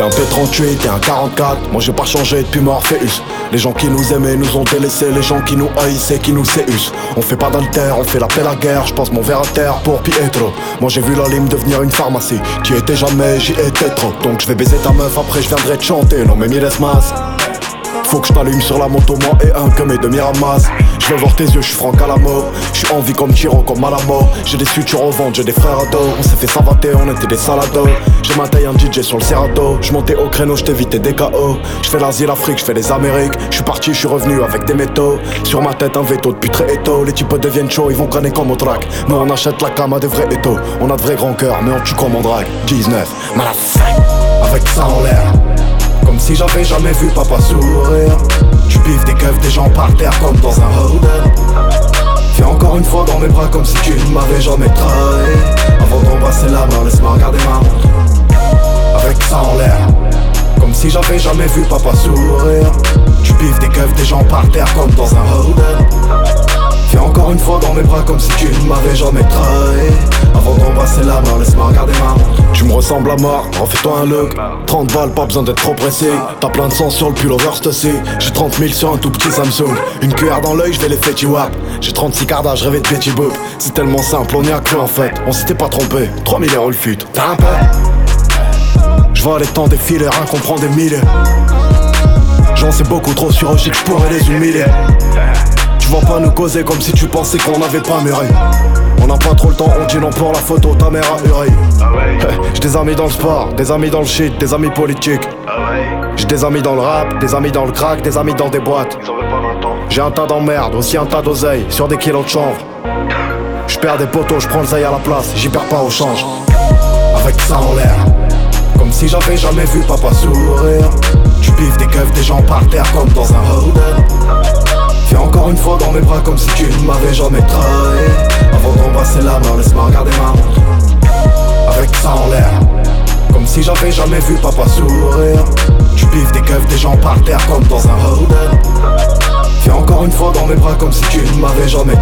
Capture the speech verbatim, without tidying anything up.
J'ai un P trente-huit et un quarante-quatre, moi j'ai pas changé depuis Morpheus. Les gens qui nous aimaient nous ont délaissés, les gens qui nous haïssaient, qui nous séus. On fait pas d'alter, on fait la paix la guerre, je pense mon verre à terre pour Pietro. Moi j'ai vu la lime devenir une pharmacie, t'y étais jamais, j'y étais trop. Donc je vais baiser ta meuf, après je viendrai te chanter, non mais mi mas. Faut que je t'allume sur la moto, moi et un que mes demi ramassent. Je veux voir tes yeux, je suis Franck Alamo. Je suis en vie comme Chiro, comme Malamo. J'ai des futurs au ventre, j'ai des frères à dos. On s'est fait savater, on était des salados. J'ai ma taille un D J sur le Serato. Je montais au créneau, je t'évitais des K O. Je fais l'Asie, l'Afrique, je fais les Amériques. Je suis parti, je suis revenu avec des métaux. Sur ma tête un veto depuis très tôt. Les types deviennent chauds, ils vont crâner comme au track. Nous on achète la cam à des vrais étaux. On a de vrais grands cœurs, mais on tue comme on drague. dix-neuf, malafin. Avec ça en l'air, comme si j'avais jamais vu papa sourire. Tu biffes des keufs, des gens par terre comme dans un hotel. Viens encore une fois dans mes bras comme si tu ne m'avais jamais trahi. Avant d'embrasser la main, laisse-moi regarder ma montre. Avec ça en l'air, comme si j'avais jamais vu papa sourire. Tu biffes des keufs, des gens par terre comme dans un hotel. Viens encore une fois dans mes bras comme si tu ne m'avais jamais trahi. Avant d'embrasser la main, laisse-moi regarder ma montre. Tu me ressembles à mort, refais-toi un look. Trente balles, pas besoin d'être trop pressé. T'as plein de sang sur le pull overstussé. J'ai trente mille sur un tout petit Samsung. Une cuillère dans l'œil, je vais les fêter wap. J'ai trente-six cardas, je rêvais de Betty Boop. C'est tellement simple, on y a cru en fait. On s'était pas trompé, trois mille euros le fut. T'as un peu. Je vois les temps défiler, rien qu'on prend des milliers. J'en sais beaucoup trop sur eux, je que pourrais les humilier. Tu vas pas nous causer comme si tu pensais qu'on n'avait pas mûri. On n'a pas trop le temps, on dit non pour la photo, ta mère a huré. J'ai des amis dans le sport, des amis dans le shit, des amis politiques. J'ai des amis dans le rap, des amis dans le crack, des amis dans des boîtes. J'ai un tas d'emmerdes, aussi un tas d'oseille, sur des kilos de chanvre. J'perds des poteaux, j'prends le zaï à la place, j'y perds pas au change. Avec ça en l'air, comme si j'avais jamais vu papa sourire. Tu biffes des keufs, des gens par terre comme dans un hotel. Viens encore une fois dans mes bras comme si tu ne m'avais jamais trahi. Avant d'embrasser la main, laisse-moi regarder ma montre. Avec ça en l'air, comme si j'avais jamais vu papa sourire. Tu biffes des keufs, des gens par terre comme dans un hotel. Viens encore une fois dans mes bras comme si tu ne m'avais jamais